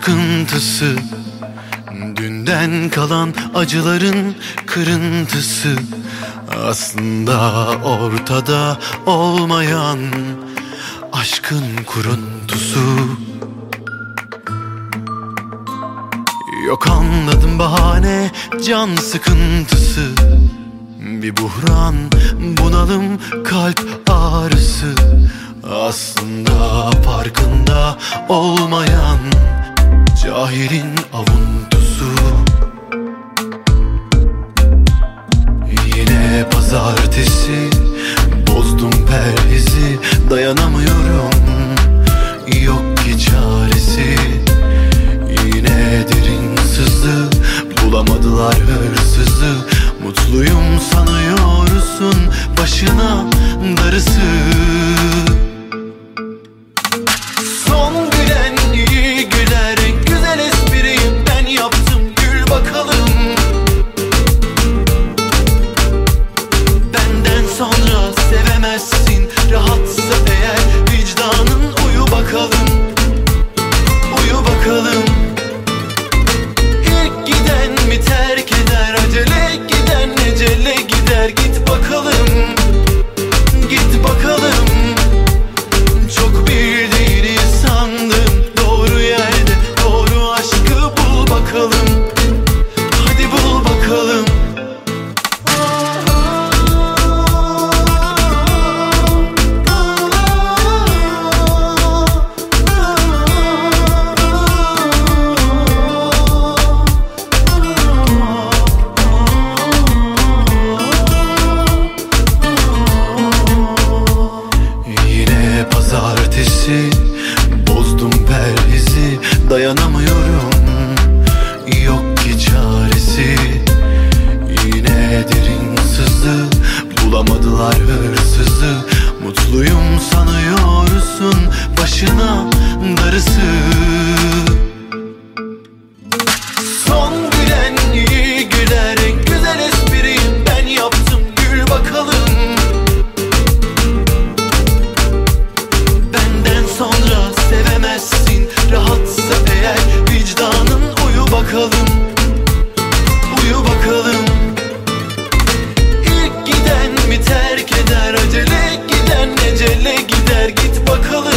sarkıntısı, dünden kalan acıların kırıntısı, aslında ortada olmayan aşkın kuruntusu. Yok anladım bahane, can sıkıntısı, bir buhran, bunalım, kalp ağrısı, aslında farkında olmayan cahilin avuntusu. Yine pazartesi, bozdum perhizi, dayanamıyorum, yok ki çaresi. Yine derin sızı, bulamadılar hırsızı, mutluyum sanıyorsun, başına darısı. Son gülen iyi güler, güzel espriyi ben yaptım, gül bakalım. Benden sonra sevemezsin, rahatsa eğer vicdanın, uyu bakalım, uyu bakalım. İlk giden mi terk eder, acele giden ecele gider, git bakalım, git bakalım. Çok bildiğini sandım, doğru yerde doğru aşkı bul bakalım, hadi bul bakalım. Yine pazartesi, bozdum perhizi, dayanamıyorum, yok ki çaresi. Yine derin sızı, bulamadılar hırsızı, mutluyum sanıyorsun, başına darısı. Son gülen iyi güler, güzel espriyi ben yaptım, gül bakalım. Benden sonra sevemezsin, rahatsa eğer vicdanın, uyu bakalım, uyu bakalım. İlk giden mi terk eder, acele giden ecele gider, git bakalım.